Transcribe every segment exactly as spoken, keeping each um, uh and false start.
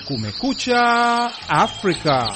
Kumekucha Afrika.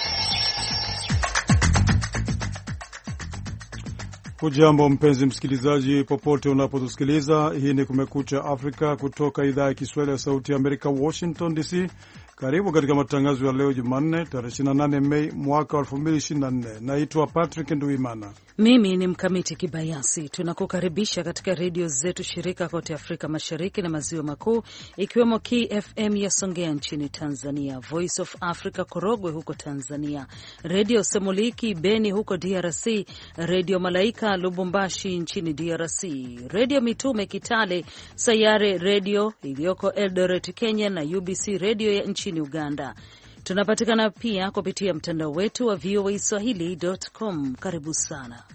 Hujambo mpenzi msikilizaji, popote unapotusikiliza. Hii ni Kumekucha Afrika kutoka idhaa ya Kiswahili ya Sauti ya Amerika, Washington D C. Karibu katika matangazo ya leo Jumanne, tarehe ishirini na nane Mei mwaka elfu mbili ishirini na nne. Naitwa Patrick Nduimana. Mimi ni Mkamiti Kibayasi. Tunakukaribisha katika redio zetu shirika kote Afrika Mashariki na Maziwa Makuu, ikiwemo K F M ya Songea nchini Tanzania, Voice of Africa Korogwe huko Tanzania, Redio Semuliki Beni huko D R C, Redio Malaika Lubumbashi nchini D R C, Redio Mitume Kitale, Sayare Redio iliyoko Eldoret Kenya na U B C Redio ya nchini Uganda. Tunapatikana pia kupitia mtandao wetu wa v o a swahili dot com. Karibu sana.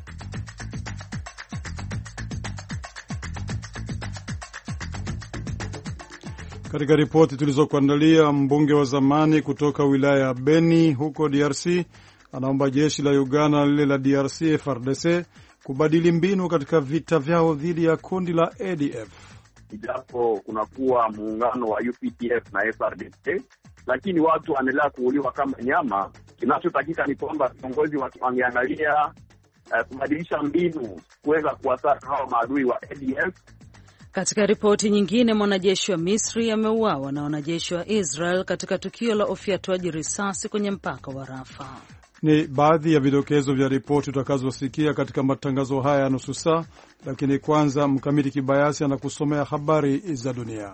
Katika ripoti tulizokuandalia, mbunge wa zamani kutoka wilaya ya Beni huko D R C anaomba jeshi la Uganda lile la D R C F R D C kubadili mbinu katika vita vyao dhidi ya kundi la A D F. Ijapo kunakuwa muungano wa U P D F na F R D C, lakini watu wanaendelea kuuliwa kama nyama. Kinachotakika ni kwamba viongozi wangeangalia uh, kubadilisha mbinu kuweza kuwasaka hao maadui wa A D F. Katika ripoti nyingine, mwanajeshi wa Misri ameuawa na wanajeshi wa Israel katika tukio la ufyatuaji risasi kwenye mpaka wa Rafa. Ni baadhi ya vidokezo vya ripoti utakazosikia katika matangazo haya ya nusu saa, lakini kwanza Mkamiti Kibayasi anakusomea habari za dunia.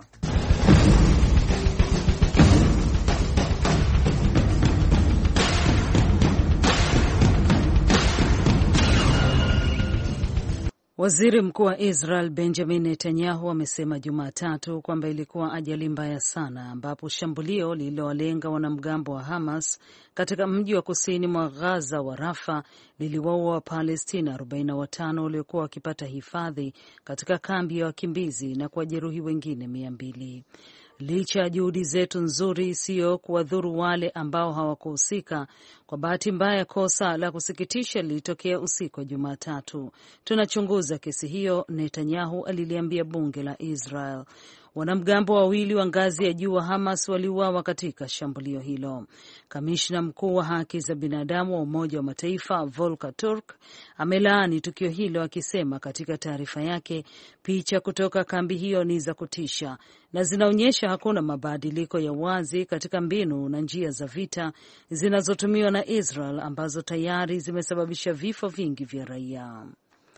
Waziri Mkuu wa Israel Benjamin Netanyahu amesema Jumatatu kwamba ilikuwa ajali mbaya sana ambapo shambulio lililowalenga wanamgambo wa Hamas katika mji wa kusini mwa Gaza wa Rafa liliwaua Wapalestina arobaini na watano waliokuwa wakipata hifadhi katika kambi ya wakimbizi na kuwajeruhi wengine mia mbili. Licha ya juhudi zetu nzuri sio kuwadhuru wale ambao hawakuhusika, kwa bahati mbaya kosa la kusikitisha lilitokea usiku wa Jumatatu. Tunachunguza kesi hiyo, Netanyahu aliliambia bunge la Israel. Wanamgambo wawili wa ngazi ya juu wa Hamas waliuawa katika shambulio hilo. Kamishna mkuu wa haki za binadamu wa Umoja wa Mataifa Volker Turk amelaani tukio hilo akisema katika taarifa yake, picha kutoka kambi hiyo ni za kutisha na zinaonyesha hakuna mabadiliko ya wazi katika mbinu na njia za vita zinazotumiwa na Israel ambazo tayari zimesababisha vifo vingi vya raia.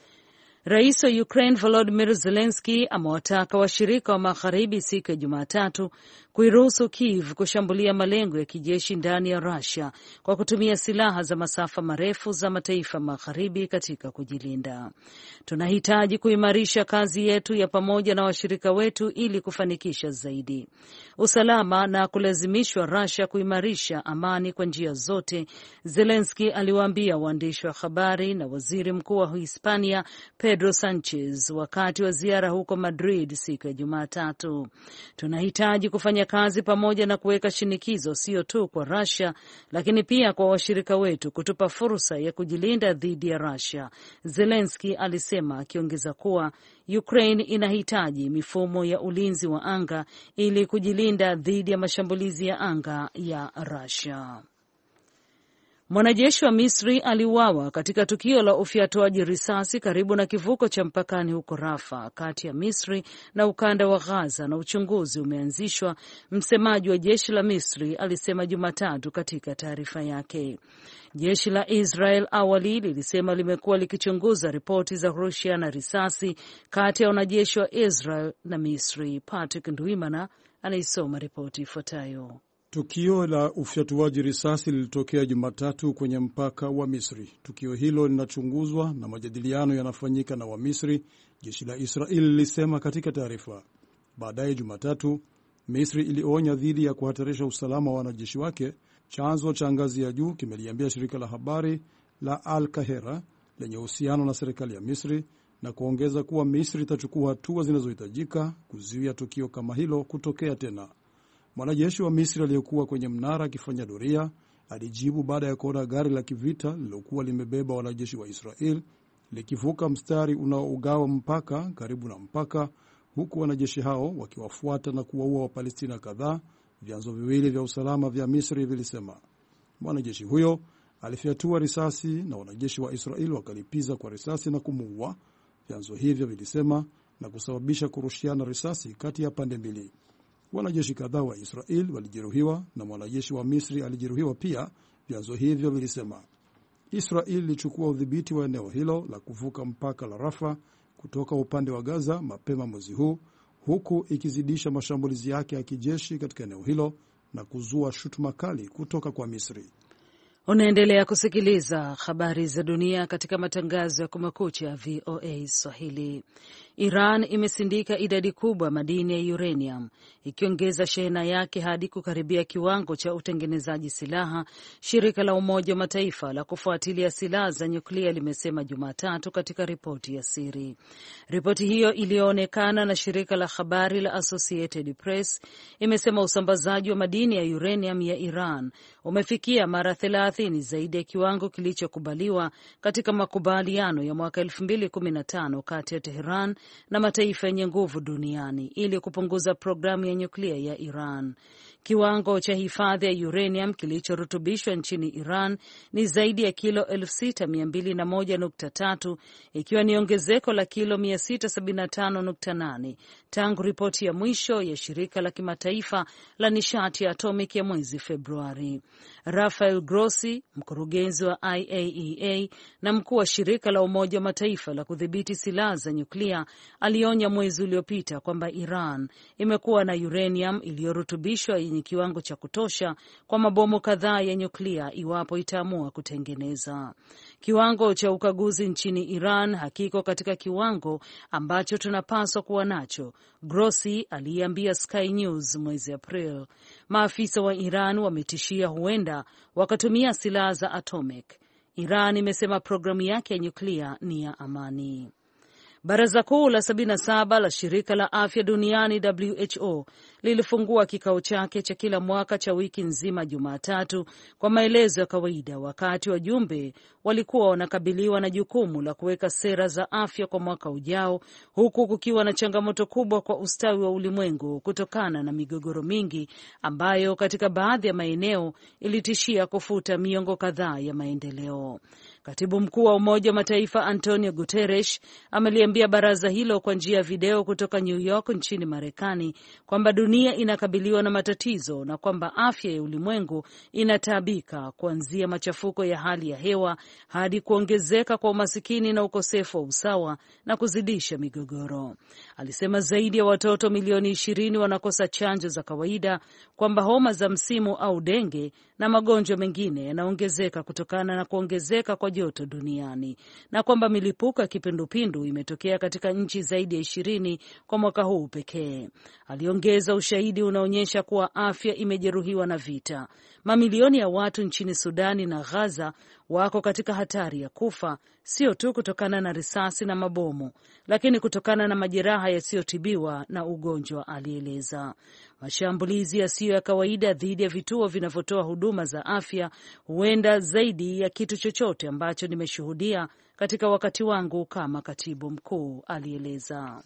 Rais wa Ukraine Volodymyr Zelensky amewataka washirika wa magharibi siku ya Jumatatu kuiruhusu Kiev kushambulia malengo ya kijeshi ndani ya Russia kwa kutumia silaha za masafa marefu za mataifa magharibi katika kujilinda. Tunahitaji kuimarisha kazi yetu ya pamoja na washirika wetu ili kufanikisha zaidi usalama na kulazimishwa Russia kuimarisha amani kwa njia zote, Zelensky aliwaambia waandishi wa habari na waziri mkuu wa Hispania Pedro Sanchez wakati wa ziara huko Madrid siku ya Jumatatu. Tunahitaji kufanya kazi pamoja na kuweka shinikizo sio tu kwa Russia lakini pia kwa washirika wetu kutupa fursa ya kujilinda dhidi ya Russia, Zelensky alisema, akiongeza kuwa Ukraine inahitaji mifumo ya ulinzi wa anga ili kujilinda dhidi ya mashambulizi ya anga ya Russia. Mwanajeshi wa Misri aliuawa katika tukio la ufyatuaji risasi karibu na kivuko cha mpakani huko Rafa kati ya Misri na ukanda wa Gaza, na uchunguzi umeanzishwa, msemaji wa jeshi la Misri alisema Jumatatu katika taarifa yake. Jeshi la Israel awali lilisema limekuwa likichunguza ripoti za Russia na risasi kati ya wanajeshi wa Israel na Misri. Patrick Nduimana anaisoma ripoti ifuatayo. Tukio la ufyatuaji risasi lilitokea Jumatatu kwenye mpaka wa Misri. Tukio hilo linachunguzwa na majadiliano yanafanyika na wa Misri, jeshi la Israeli lilisema katika taarifa. Baadaye Jumatatu, Misri ilionya dhidi ya kuhatarisha usalama wa wanajeshi wake. Chanzo cha ngazi ya juu kimeliambia shirika la habari la Al Kahera lenye uhusiano na serikali ya Misri na kuongeza kuwa Misri itachukua hatua zinazohitajika kuzuia tukio kama hilo kutokea tena. Mwanajeshi wa Misri aliyekuwa kwenye mnara akifanya doria alijibu baada ya kuona gari la kivita lilokuwa limebeba wanajeshi wa Israel likivuka mstari unaougawa mpaka karibu na mpaka, huku wanajeshi hao wakiwafuata na kuwaua Wapalestina kadhaa vyanzo viwili vya usalama vya Misri vilisema. Mwanajeshi huyo alifyatua risasi na wanajeshi wa Israel wakalipiza kwa risasi na kumuua, vyanzo hivyo vilisema, na kusababisha kurushiana risasi kati ya pande mbili. Wanajeshi kadhaa wa Israel walijeruhiwa na mwanajeshi wa Misri alijeruhiwa pia, vyanzo hivyo vilisema. Israel ilichukua udhibiti wa eneo hilo la kuvuka mpaka la Rafa kutoka upande wa Gaza mapema mwezi huu, huku ikizidisha mashambulizi yake ya kijeshi katika eneo hilo na kuzua shutuma kali kutoka kwa Misri. Unaendelea kusikiliza habari za dunia katika matangazo ya Kumekucha V O A Swahili. Iran imesindika idadi kubwa madini ya uranium, ikiongeza shehena yake hadi kukaribia kiwango cha utengenezaji silaha, shirika la Umoja wa Mataifa la kufuatilia silaha za nyuklia limesema Jumatatu katika ripoti ya siri. Ripoti hiyo iliyoonekana na shirika la habari la Associated Press imesema usambazaji wa madini ya uranium ya Iran umefikia mara thelathini zaidi ya kiwango kilichokubaliwa katika makubaliano ya mwaka elfu mbili kumi na tano kati ya Tehran na mataifa yenye nguvu duniani ili kupunguza programu ya nyuklia ya Iran. Kiwango cha hifadhi ya uranium kilichorutubishwa nchini Iran ni zaidi ya kilo elfu sita mia mbili na moja nukta tatu, ikiwa ni ongezeko la kilo mia sita sabini na tano nukta nane tangu ripoti ya mwisho ya shirika la kimataifa la nishati ya atomic ya mwezi Februari. Rafael Grossi, mkurugenzi wa I A E A na mkuu wa shirika la Umoja wa Mataifa la kudhibiti silaha za nyuklia, alionya mwezi uliopita kwamba Iran imekuwa na uranium iliyorutubishwa yenye kiwango cha kutosha kwa mabomu kadhaa ya nyuklia iwapo itaamua kutengeneza. Kiwango cha ukaguzi nchini Iran hakiko katika kiwango ambacho tunapaswa kuwa nacho, Grossi aliambia Sky News mwezi April. Maafisa wa Iran wametishia huenda wakatumia silaha za atomic. Iran imesema programu yake ya nyuklia ni ya amani. Baraza kuu la sabini na saba la shirika la afya duniani W H O lilifungua kikao chake cha kila mwaka cha wiki nzima Jumatatu kwa maelezo ya kawaida, wakati wajumbe walikuwa wanakabiliwa na jukumu la kuweka sera za afya kwa mwaka ujao, huku kukiwa na changamoto kubwa kwa ustawi wa ulimwengu kutokana na migogoro mingi ambayo katika baadhi ya maeneo ilitishia kufuta miongo kadhaa ya maendeleo. Katibu mkuu wa Umoja wa Mataifa Antonio Guterres ameliambia baraza hilo kwa njia ya video kutoka New York nchini Marekani kwamba dunia inakabiliwa na matatizo na kwamba afya ya ulimwengu inataabika, kuanzia machafuko ya hali ya hewa hadi kuongezeka kwa umasikini na ukosefu wa usawa na kuzidisha migogoro. Alisema zaidi ya watoto milioni ishirini wanakosa chanjo za kawaida, kwamba homa za msimu au denge na magonjwa mengine yanaongezeka kutokana na kuongezeka kwa joto duniani, na kwamba milipuko ya kipindupindu imetokea katika nchi zaidi ya ishirini kwa mwaka huu pekee. Aliongeza, ushahidi unaonyesha kuwa afya imejeruhiwa na vita. Mamilioni ya watu nchini Sudani na Gaza wako katika hatari ya kufa, sio tu kutokana na risasi na mabomu, lakini kutokana na majeraha yasiyotibiwa na ugonjwa, alieleza. Mashambulizi yasiyo ya kawaida dhidi ya vituo vinavyotoa huduma za afya huenda zaidi ya kitu chochote ambacho nimeshuhudia katika wakati wangu kama katibu mkuu, alieleza.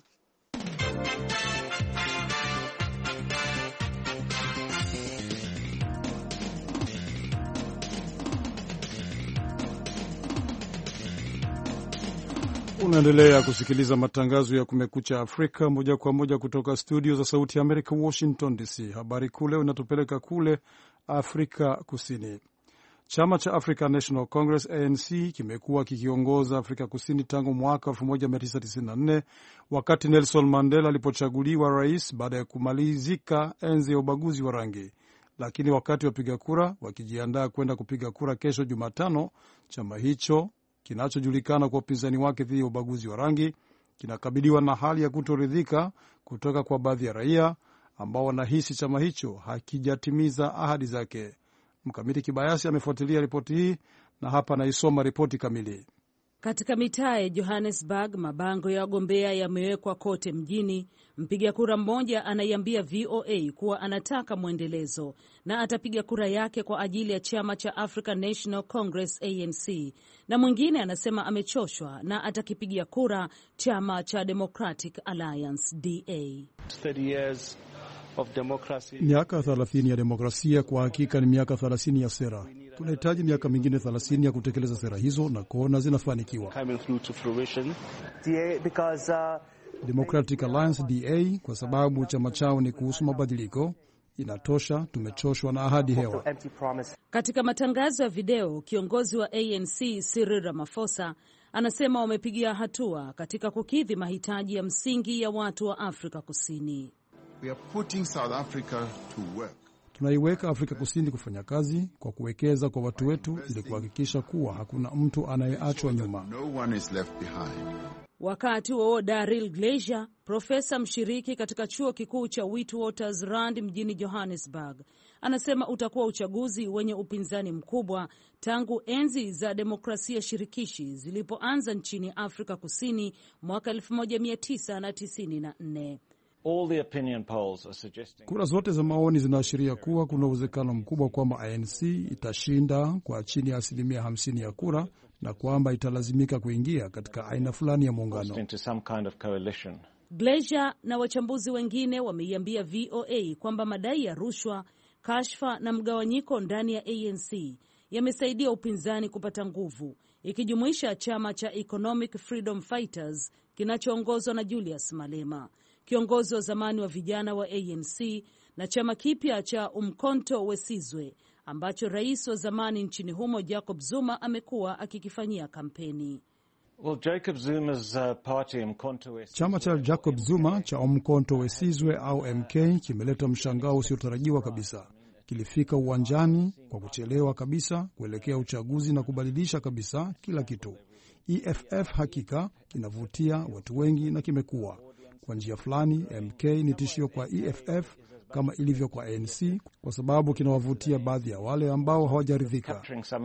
Unaendelea kusikiliza matangazo ya Kumekucha Afrika moja kwa moja kutoka studio za Sauti ya Amerika, Washington D C. Habari kule unatupeleka kule Afrika Kusini. Chama cha African National Congress A N C kimekuwa kikiongoza Afrika Kusini tangu mwaka elfu moja mia tisa tisini na nne wakati Nelson Mandela alipochaguliwa rais baada ya kumalizika enzi ya ubaguzi wa rangi. Lakini wakati wapiga kura wakijiandaa kwenda kupiga kura kesho Jumatano, chama hicho kinachojulikana kwa upinzani wake dhidi ya ubaguzi wa rangi kinakabiliwa na hali ya kutoridhika kutoka kwa baadhi ya raia ambao wanahisi chama hicho hakijatimiza ahadi zake. Mkamiti Kibayasi amefuatilia ripoti hii na hapa anaisoma ripoti kamili. Katika mitaa ya Johannesburg, mabango ya wagombea yamewekwa kote mjini. Mpiga kura mmoja anaiambia V O A kuwa anataka mwendelezo na atapiga kura yake kwa ajili ya chama cha African National Congress A N C, na mwingine anasema amechoshwa na atakipigia kura chama cha Democratic Alliance D A. thirty years of democracy. Miaka thelathini ya demokrasia kwa hakika ni miaka thelathini ya sera. Tunahitaji miaka mingine thelathini ya kutekeleza sera hizo na kuona zinafanikiwa. Coming through to fruition. D A because uh, Democratic Alliance D A kwa sababu chama chao ni kuhusu mabadiliko. Inatosha, tumechoshwa na ahadi hewa. Katika matangazo ya video, kiongozi wa A N C Cyril Ramaphosa anasema wamepigia hatua katika kukidhi mahitaji ya msingi ya watu wa Afrika Kusini. We are putting South Africa to work. Tunaiweka Afrika Kusini kufanya kazi kwa kuwekeza kwa watu wetu ili kuhakikisha kuwa hakuna mtu anayeachwa nyuma. No one is left behind. Wakati huo Daryl Glazer, profesa mshiriki katika chuo kikuu cha Witwatersrand mjini Johannesburg, anasema utakuwa uchaguzi wenye upinzani mkubwa tangu enzi za demokrasia shirikishi zilipoanza nchini Afrika Kusini mwaka elfu moja mia tisa tisini na nne. All the opinion polls are suggesting... Kura zote za maoni zinaashiria kuwa kuna uwezekano mkubwa kwamba A N C itashinda kwa chini ya asilimia hamsini ya kura na kwamba italazimika kuingia katika aina fulani ya muungano. Kind of Glazer na wachambuzi wengine wameiambia V O A kwamba madai ya rushwa, kashfa na mgawanyiko ndani ya A N C yamesaidia upinzani kupata nguvu, ikijumuisha chama cha Economic Freedom Fighters kinachoongozwa na Julius Malema, kiongozi wa zamani wa vijana wa A N C, na chama kipya cha Umkhonto Wesizwe ambacho rais wa zamani nchini humo Jacob Zuma amekuwa akikifanyia kampeni. Well, Jacob Zuma's uh, party Umkhonto Wesizwe. Chama cha Jacob Zuma cha Umkhonto Wesizwe au M K kimeleta mshangao usiotarajiwa kabisa. Kilifika uwanjani kwa kuchelewa kabisa kuelekea uchaguzi na kubadilisha kabisa kila kitu. E F F hakika kinavutia watu wengi na kimekuwa kwa njia fulani. M K ni tishio kwa E F F kama ilivyo kwa A N C kwa sababu kinawavutia baadhi ya wale ambao hawajaridhika.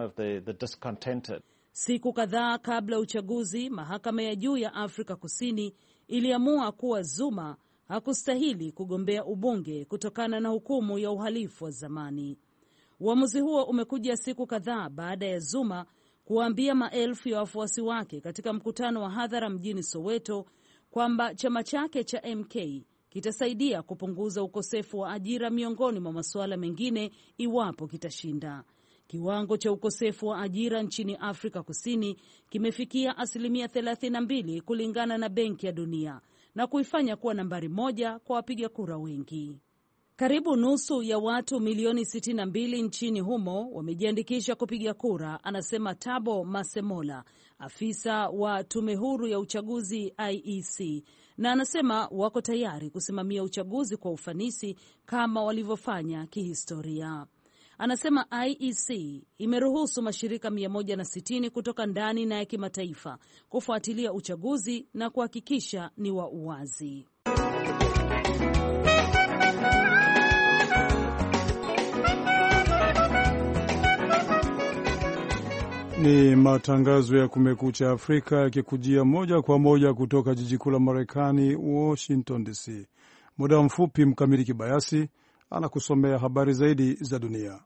Siku kadhaa kabla uchaguzi, mahakama ya juu ya Afrika Kusini iliamua kuwa Zuma hakustahili kugombea ubunge kutokana na hukumu ya uhalifu wa zamani. Uamuzi huo umekuja siku kadhaa baada ya Zuma kuwaambia maelfu ya wafuasi wake katika mkutano wa hadhara mjini Soweto kwamba chama chake cha M K kitasaidia kupunguza ukosefu wa ajira miongoni mwa masuala mengine iwapo kitashinda. Kiwango cha ukosefu wa ajira nchini Afrika Kusini kimefikia asilimia thelathini na mbili kulingana na Benki ya Dunia na kuifanya kuwa nambari moja kwa wapiga kura wengi. Karibu nusu ya watu milioni sitini na mbili nchini humo wamejiandikisha kupiga kura, anasema Tabo Masemola, afisa wa tume huru ya uchaguzi I E C, na anasema wako tayari kusimamia uchaguzi kwa ufanisi kama walivyofanya kihistoria. Anasema I E C imeruhusu mashirika mia moja sitini kutoka ndani na ya kimataifa kufuatilia uchaguzi na kuhakikisha ni wa uwazi. Ni matangazo ya Kumekucha Afrika yakikujia moja kwa moja kutoka jiji kuu la Marekani, Washington D C. Muda mfupi Mkamili Kibayasi anakusomea habari zaidi za dunia.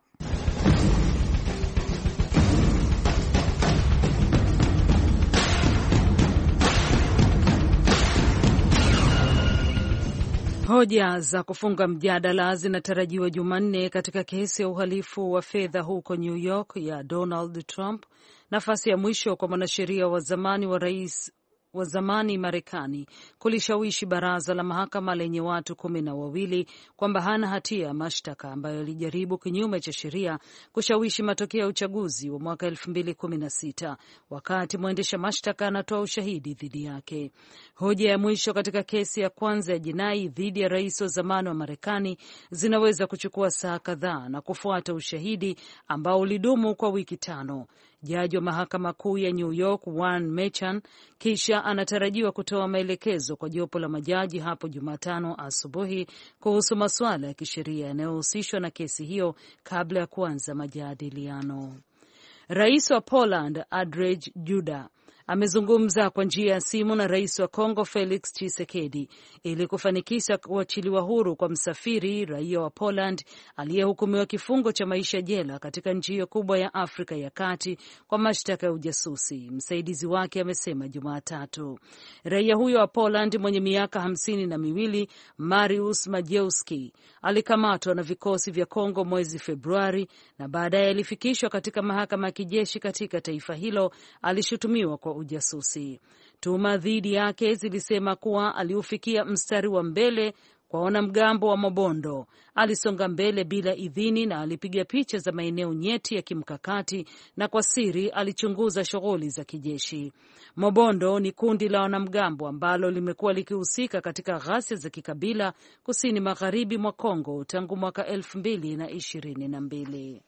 Hoja za kufunga mjadala zinatarajiwa Jumanne katika kesi ya uhalifu wa fedha huko New York ya Donald Trump, nafasi ya mwisho kwa mwanasheria wa zamani wa rais wa zamani Marekani kulishawishi baraza la mahakama lenye watu kumi na wawili kwamba hana hatia ya mashtaka ambayo yalijaribu kinyume cha sheria kushawishi matokeo ya uchaguzi wa mwaka elfu mbili kumi na sita wakati mwendesha mashtaka anatoa ushahidi dhidi yake. Hoja ya mwisho katika kesi ya kwanza ya jinai dhidi ya rais wa zamani wa Marekani zinaweza kuchukua saa kadhaa na kufuata ushahidi ambao ulidumu kwa wiki tano. Jaji wa mahakama kuu ya New York Juan Merchan kisha anatarajiwa kutoa maelekezo kwa jopo la majaji hapo Jumatano asubuhi kuhusu masuala ya kisheria yanayohusishwa na kesi hiyo kabla ya kuanza majadiliano. Rais wa Poland Andrzej Duda amezungumza kwa njia ya simu na rais wa Kongo Felix Tshisekedi ili kufanikisha kuachiliwa huru kwa msafiri raia wa Poland aliyehukumiwa kifungo cha maisha jela katika nchi hiyo kubwa ya Afrika ya Kati kwa mashtaka ya ujasusi. Msaidizi wake amesema Jumatatu. Raia huyo wa Poland mwenye miaka hamsini na miwili, Mariusz Majewski, alikamatwa na vikosi vya Kongo mwezi Februari na baadaye alifikishwa katika mahakama ya kijeshi katika taifa hilo. Alishutumiwa kwa ujasusi. Tuhuma dhidi yake zilisema kuwa aliufikia mstari wa mbele kwa wanamgambo wa Mobondo, alisonga mbele bila idhini na alipiga picha za maeneo nyeti ya kimkakati na kwa siri alichunguza shughuli za kijeshi. Mobondo ni kundi la wanamgambo ambalo limekuwa likihusika katika ghasia za kikabila kusini magharibi mwa Kongo tangu mwaka elfu mbili na ishirini na mbili.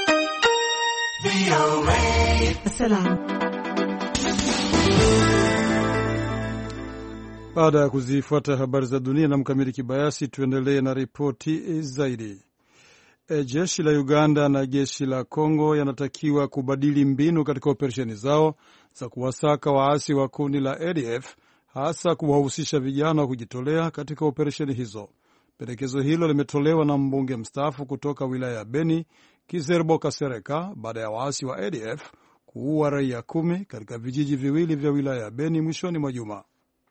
Baada ya kuzifuata habari za dunia na Mkamili Kibayasi, tuendelee na ripoti zaidi. E, jeshi la Uganda na jeshi la Kongo yanatakiwa kubadili mbinu katika operesheni zao za kuwasaka waasi wa kundi la A D F, hasa kuwahusisha vijana wa kujitolea katika operesheni hizo. Pendekezo hilo limetolewa na mbunge mstaafu kutoka wilaya ya Beni, Kizerbo Kasereka, baada ya waasi wa A D F kuua raia kumi katika vijiji viwili vya wilaya ya Beni mwishoni mwa juma.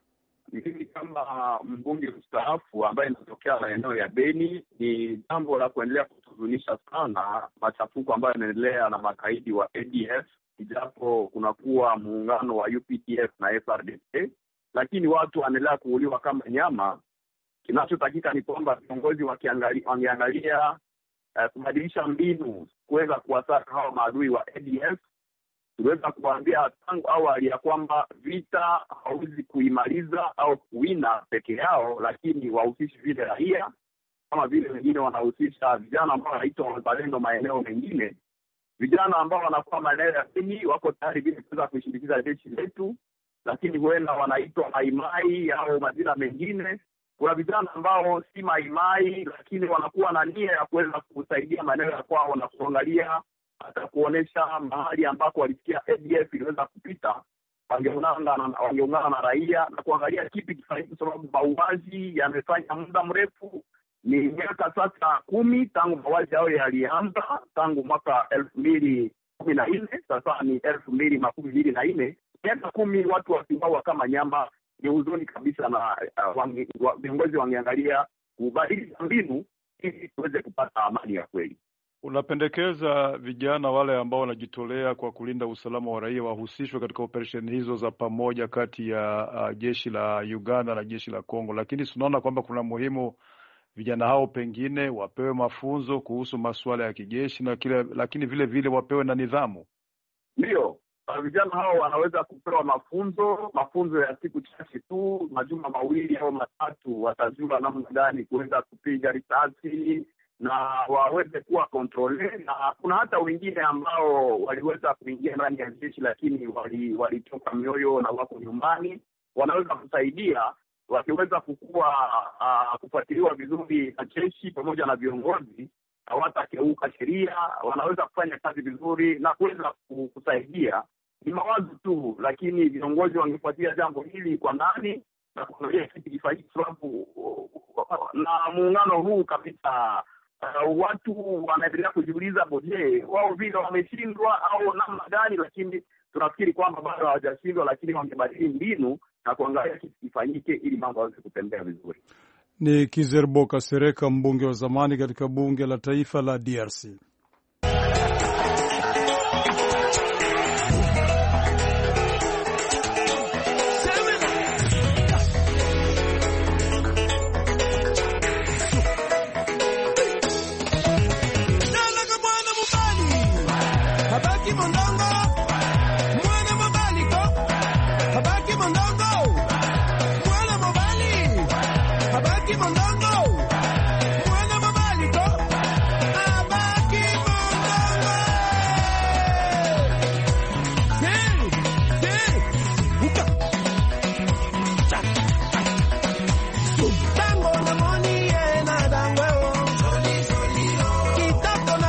Mimi kama mbunge mstaafu ambaye inatokea maeneo ya Beni, ni jambo la kuendelea kutuzunisha sana machafuko ambayo yanaendelea na makaidi wa A D F, ijapo kunakuwa muungano wa U P D F na F R D C, lakini watu wanaendelea kuuliwa kama nyama. Kinachotakika ni kwamba viongozi wangeangalia uh, kubadilisha mbinu kuweza kuwasaka hao maadui wa A D F. Tuweza kuambia tangu awali ya kwamba vita hauwezi kuimaliza au kuwina peke yao, lakini wahusishi vile raia, kama vile wengine wanahusisha vijana ambao wanaitwa wazalendo maeneo mengine. Vijana ambao wanakuwa maeneo ya chini wako tayari vile kuweza kuishindikiza jeshi letu, lakini huenda wanaitwa maimai au majina mengine. Kuna vijana ambao si maimai, lakini wanakuwa na nia ya kuweza kusaidia maeneo ya kwao na kuangalia hata kuonesha mahali ambako walisikia A D F iliweza kupita, wangeungana na, wangeungana na raia na kuangalia kipi kifanyike, sababu mauaji yamefanya muda mrefu. Ni miaka sasa kumi tangu mauaji hao yalianza, tangu mwaka elfu mbili kumi na nne, sasa ni elfu mbili makumi mbili na nne. Miaka kumi watu wakiuawa kama nyama. Ni huzuni kabisa, na viongozi uh, wangeangalia kubadilisha mbinu ili tuweze kupata amani ya kweli. Unapendekeza vijana wale ambao wanajitolea kwa kulinda usalama wa raia wahusishwe katika operesheni hizo za pamoja kati ya uh, jeshi la Uganda na jeshi la Kongo, lakini tunaona kwamba kuna muhimu vijana hao pengine wapewe mafunzo kuhusu masuala ya kijeshi na kile, lakini vile vile wapewe na nidhamu. Ndio, vijana hao wanaweza kupewa mafunzo, mafunzo ya siku chache tu, majuma mawili au matatu, watajua namna gani kuweza kupiga risasi na waweze kuwa kontrole. Na kuna hata wengine ambao waliweza kuingia ndani ya jeshi lakini walitoka wali mioyo na wako nyumbani, wanaweza kusaidia wakiweza kukua uh, kufuatiliwa vizuri na jeshi pamoja na viongozi, hawatakeuka sheria, wanaweza kufanya kazi vizuri na kuweza kusaidia. Ni mawazo tu, lakini viongozi wangefuatia jambo hili kwa ndani na kuangalia kitu kifanyike, sababu na muungano huu kabisa uh, watu wanaendelea kujiuliza boje wao vile wameshindwa au namna gani, lakini tunafikiri kwamba bado hawajashindwa, lakini wangebadili mbinu na kuangalia kitu kifanyike ili mambo yaweze kutembea vizuri. Ni Kizerbo Kasereka, mbunge wa zamani katika bunge la taifa la D R C.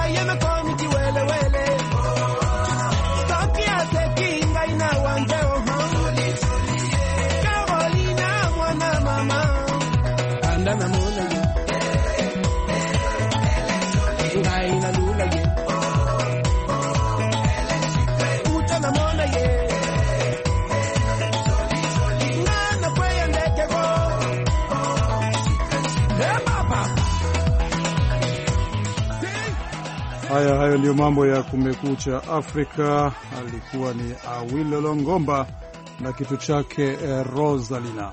Wele, wele. Stop ya sekinga ina wanjeo. Haya, hayo ndio mambo ya Kumekucha Afrika. Alikuwa ni Awilo Longomba na kitu chake eh, Rosalina.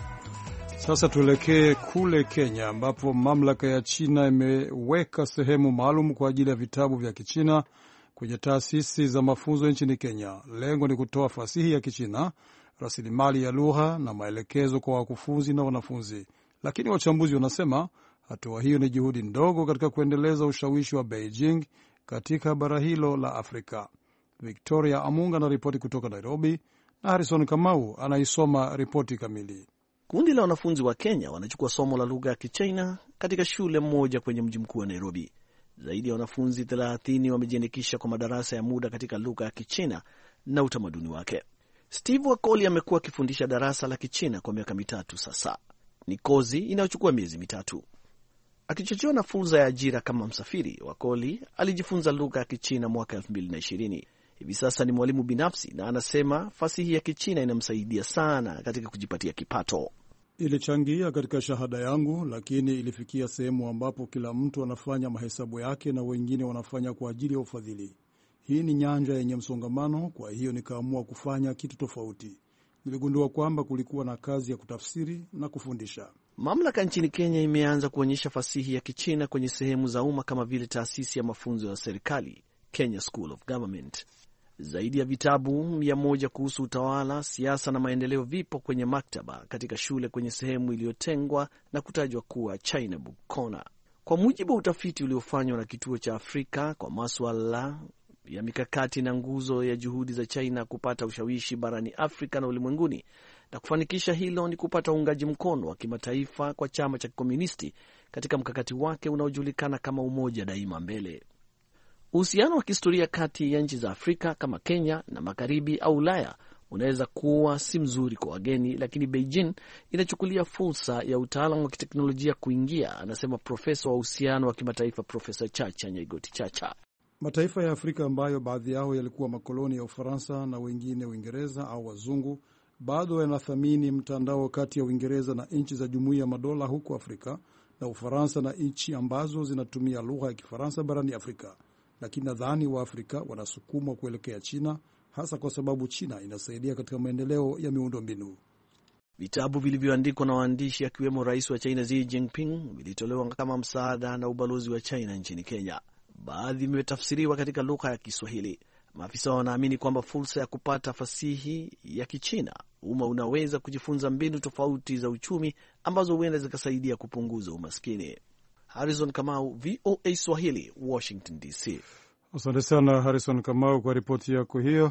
Sasa tuelekee kule Kenya ambapo mamlaka ya China imeweka sehemu maalum kwa ajili ya vitabu vya Kichina kwenye taasisi za mafunzo nchini Kenya. Lengo ni kutoa fasihi ya Kichina, rasilimali ya lugha na maelekezo kwa wakufunzi na wanafunzi. Lakini wachambuzi wanasema hatua hiyo ni juhudi ndogo katika kuendeleza ushawishi wa Beijing katika bara hilo la Afrika. Victoria Amunga na ripoti kutoka Nairobi na Harrison Kamau anaisoma ripoti kamili. Kundi la wanafunzi wa Kenya wanachukua somo la lugha ya Kichina katika shule moja kwenye mji mkuu wa Nairobi. Zaidi ya wanafunzi thelathini wamejiandikisha kwa madarasa ya muda katika lugha ya Kichina na utamaduni wake. Steve Wakoli amekuwa akifundisha darasa la Kichina kwa miaka mitatu sasa. Ni kozi inayochukua miezi mitatu. Akichochewa na fursa ya ajira kama msafiri, Wakoli alijifunza lugha ya Kichina mwaka elfu mbili na ishirini. Hivi sasa ni mwalimu binafsi na anasema fasihi ya Kichina inamsaidia sana katika kujipatia kipato. Ilichangia katika shahada yangu, lakini ilifikia sehemu ambapo kila mtu anafanya mahesabu yake na wengine wanafanya kwa ajili ya ufadhili. Hii ni nyanja yenye msongamano, kwa hiyo nikaamua kufanya kitu tofauti. Niligundua kwamba kulikuwa na kazi ya kutafsiri na kufundisha. Mamlaka nchini Kenya imeanza kuonyesha fasihi ya Kichina kwenye sehemu za umma kama vile taasisi ya mafunzo ya serikali, Kenya School of Government. Zaidi ya vitabu mia moja kuhusu utawala, siasa na maendeleo vipo kwenye maktaba katika shule kwenye sehemu iliyotengwa na kutajwa kuwa China Book Corner. Kwa mujibu wa utafiti uliofanywa na Kituo cha Afrika kwa masuala ya mikakati na nguzo ya juhudi za China kupata ushawishi barani Afrika na ulimwenguni, na kufanikisha hilo ni kupata uungaji mkono wa kimataifa kwa chama cha kikomunisti katika mkakati wake unaojulikana kama Umoja Daima Mbele. Uhusiano wa kihistoria kati ya nchi za Afrika kama Kenya na Magharibi au Ulaya unaweza kuwa si mzuri kwa wageni, lakini Beijing inachukulia fursa ya utaalamu wa kiteknolojia kuingia, anasema profesa wa uhusiano wa kimataifa Profesa Chacha Nyaigoti Chacha. Mataifa ya Afrika ambayo baadhi yao yalikuwa makoloni ya Ufaransa na wengine Uingereza au wazungu bado yanathamini mtandao kati ya Uingereza na nchi za Jumuiya ya Madola huko Afrika na Ufaransa na nchi ambazo zinatumia lugha ya Kifaransa barani Afrika. Lakini nadhani wa Afrika wanasukumwa kuelekea China, hasa kwa sababu China inasaidia katika maendeleo ya miundombinu. Vitabu vilivyoandikwa na waandishi akiwemo rais wa China Xi Jinping vilitolewa kama msaada na ubalozi wa China nchini Kenya. Baadhi vimetafsiriwa katika lugha ya Kiswahili. Maafisa wanaamini kwamba fursa ya kupata fasihi ya Kichina, umma unaweza kujifunza mbinu tofauti za uchumi ambazo huenda zikasaidia kupunguza umaskini. Harrison Kamau, V O A Swahili, Washington D C. Asante sana Harrison Kamau kwa ripoti yako hiyo.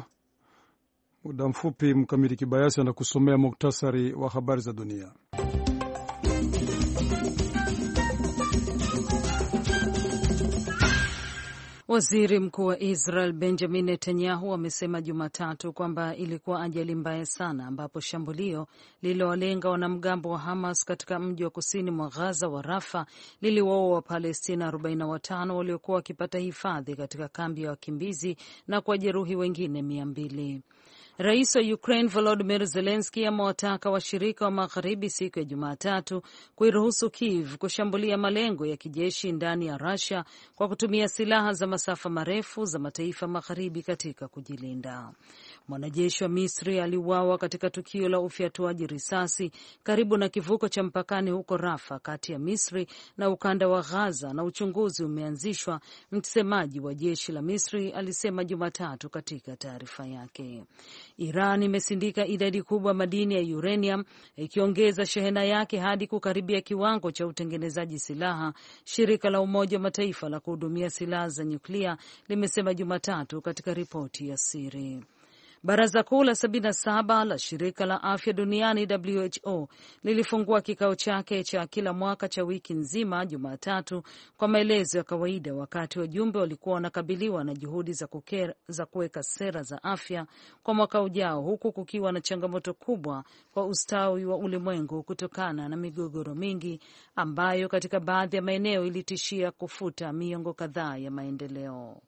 Muda mfupi Mkamiti Kibayasi anakusomea muktasari wa habari za dunia. Waziri Mkuu wa Israel Benjamin Netanyahu amesema Jumatatu kwamba ilikuwa ajali mbaya sana ambapo shambulio lililowalenga wanamgambo wa Hamas katika mji wa kusini mwa Gaza wa Rafa liliwaua Wapalestina arobaini na watano waliokuwa wakipata hifadhi katika kambi ya wakimbizi na kuwajeruhi wengine mia mbili. Rais wa Ukraine Volodymyr Zelensky amewataka washirika wa magharibi siku ya Jumatatu kuiruhusu Kiev kushambulia malengo ya kijeshi ndani ya Russia kwa kutumia silaha za masafa marefu za mataifa magharibi katika kujilinda. Mwanajeshi wa Misri aliuawa katika tukio la ufyatuaji risasi karibu na kivuko cha mpakani huko Rafa kati ya Misri na ukanda wa Gaza, na uchunguzi umeanzishwa, msemaji wa jeshi la Misri alisema Jumatatu katika taarifa yake. Iran imesindika idadi kubwa madini ya uranium, ikiongeza shehena yake hadi kukaribia kiwango cha utengenezaji silaha, shirika la Umoja wa Mataifa la kuhudumia silaha za nyuklia limesema Jumatatu katika ripoti ya siri. Baraza Kuu la sabini na saba la Shirika la Afya Duniani W H O lilifungua kikao chake cha kila mwaka cha wiki nzima Jumatatu kwa maelezo ya kawaida, wakati wajumbe walikuwa wanakabiliwa na juhudi za kukera, za kuweka sera za afya kwa mwaka ujao, huku kukiwa na changamoto kubwa kwa ustawi wa ulimwengu kutokana na migogoro mingi ambayo katika baadhi ya maeneo ilitishia kufuta miongo kadhaa ya maendeleo.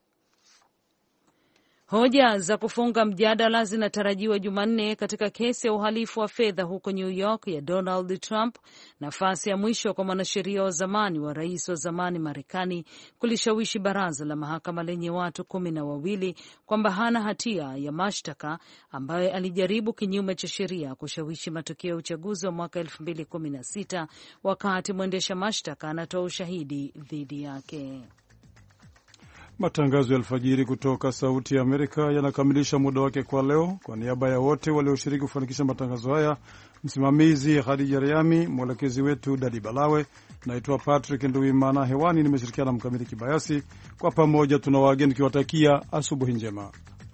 Hoja za kufunga mjadala zinatarajiwa Jumanne katika kesi ya uhalifu wa fedha huko New York ya Donald Trump, nafasi ya mwisho kwa mwanasheria wa zamani wa rais wa zamani Marekani kulishawishi baraza la mahakama lenye watu kumi na wawili kwamba hana hatia ya mashtaka ambayo alijaribu kinyume cha sheria kushawishi matokeo ya uchaguzi wa mwaka elfu mbili kumi na sita wakati mwendesha mashtaka anatoa ushahidi dhidi yake. Matangazo ya alfajiri kutoka Sauti ya Amerika yanakamilisha muda wake kwa leo. Kwa niaba ya wote walioshiriki kufanikisha matangazo haya, msimamizi Khadija Riami, mwelekezi wetu Dadi Balawe, naitwa Patrick Nduwimana, hewani nimeshirikiana na Mkamili Kibayasi. Kwa pamoja tuna wageni kiwatakia asubuhi njema.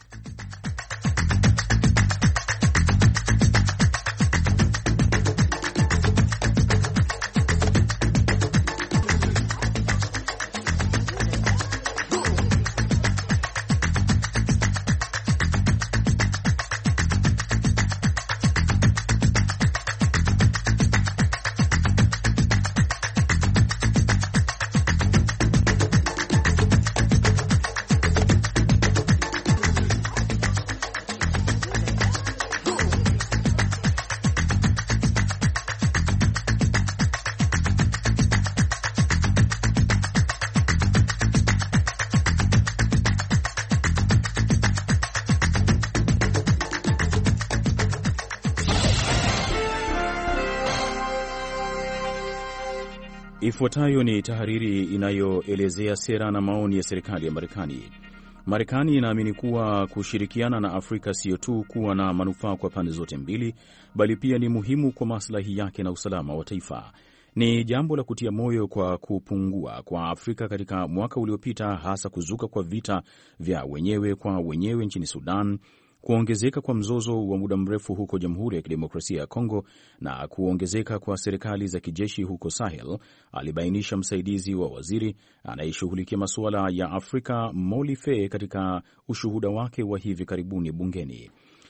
Ifuatayo ni tahariri inayoelezea sera na maoni ya serikali ya Marekani. Marekani inaamini kuwa kushirikiana na Afrika sio tu kuwa na manufaa kwa pande zote mbili, bali pia ni muhimu kwa maslahi yake na usalama wa taifa. Ni jambo la kutia moyo kwa kupungua kwa Afrika katika mwaka uliopita, hasa kuzuka kwa vita vya wenyewe kwa wenyewe nchini Sudan, kuongezeka kwa mzozo wa muda mrefu huko Jamhuri ya Kidemokrasia ya Kongo na kuongezeka kwa serikali za kijeshi huko Sahel, alibainisha msaidizi wa waziri anayeshughulikia masuala ya Afrika Molly Fay katika ushuhuda wake wa hivi karibuni bungeni.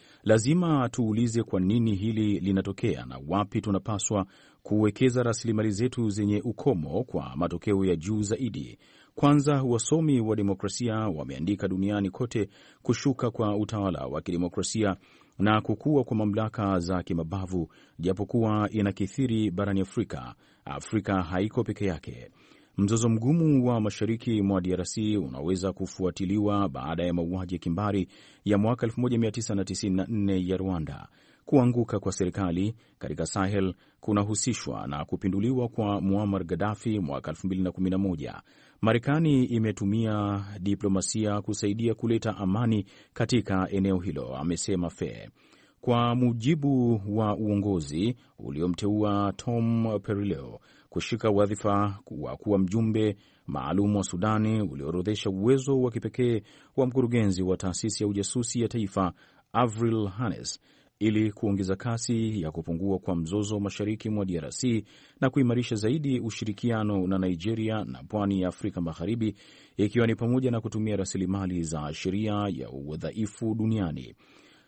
Lazima tuulize kwa nini hili linatokea na wapi tunapaswa kuwekeza rasilimali zetu zenye ukomo kwa matokeo ya juu zaidi. Kwanza, wasomi wa demokrasia wameandika duniani kote kushuka kwa utawala wa kidemokrasia na kukua kwa mamlaka za kimabavu, japokuwa inakithiri barani Afrika. Afrika haiko peke yake. Mzozo mgumu wa mashariki mwa D R C unaweza kufuatiliwa baada ya mauaji ya kimbari ya mwaka elfu moja mia tisa tisini na nne ya Rwanda. Kuanguka kwa serikali katika Sahel kunahusishwa na kupinduliwa kwa Muammar Gaddafi mwaka elfu mbili na kumi na moja. Marekani imetumia diplomasia kusaidia kuleta amani katika eneo hilo, amesema Fe. Kwa mujibu wa uongozi uliomteua Tom Perriello kushika wadhifa wa kuwa mjumbe maalum wa Sudani, uliorodhesha uwezo wa kipekee wa mkurugenzi wa taasisi ya ujasusi ya taifa Avril Haines ili kuongeza kasi ya kupungua kwa mzozo mashariki mwa D R C na kuimarisha zaidi ushirikiano na Nigeria na pwani ya Afrika Magharibi, ikiwa ni pamoja na kutumia rasilimali za sheria ya udhaifu duniani.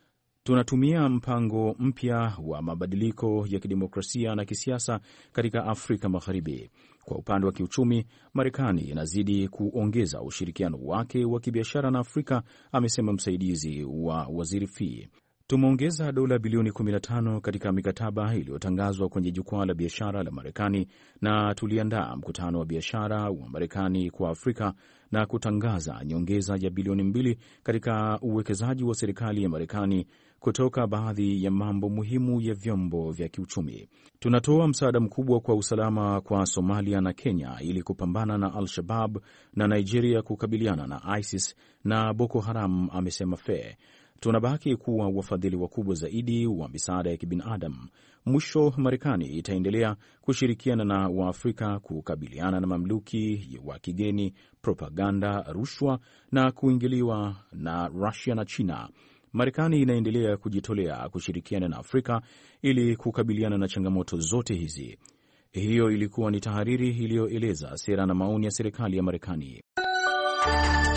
Tunatumia mpango mpya wa mabadiliko ya kidemokrasia na kisiasa katika Afrika Magharibi. Kwa upande wa kiuchumi, Marekani inazidi kuongeza ushirikiano wake wa kibiashara na Afrika, amesema msaidizi wa waziri Fee. Tumeongeza dola bilioni kumi na tano katika mikataba iliyotangazwa kwenye jukwaa la biashara la Marekani, na tuliandaa mkutano wa biashara wa Marekani kwa Afrika na kutangaza nyongeza ya bilioni mbili katika uwekezaji wa serikali ya Marekani kutoka baadhi ya mambo muhimu ya vyombo vya kiuchumi. Tunatoa msaada mkubwa kwa usalama kwa Somalia na Kenya ili kupambana na Al-Shabaab na Nigeria kukabiliana na ISIS na Boko Haram, amesema Fe. Tunabaki kuwa wafadhili wakubwa zaidi wa misaada ya kibinadamu. Mwisho, Marekani itaendelea kushirikiana na Waafrika kukabiliana na mamluki wa kigeni, propaganda, rushwa na kuingiliwa na Russia na China. Marekani inaendelea kujitolea kushirikiana na Afrika ili kukabiliana na changamoto zote hizi. Hiyo ilikuwa ni tahariri iliyoeleza sera na maoni ya serikali ya Marekani.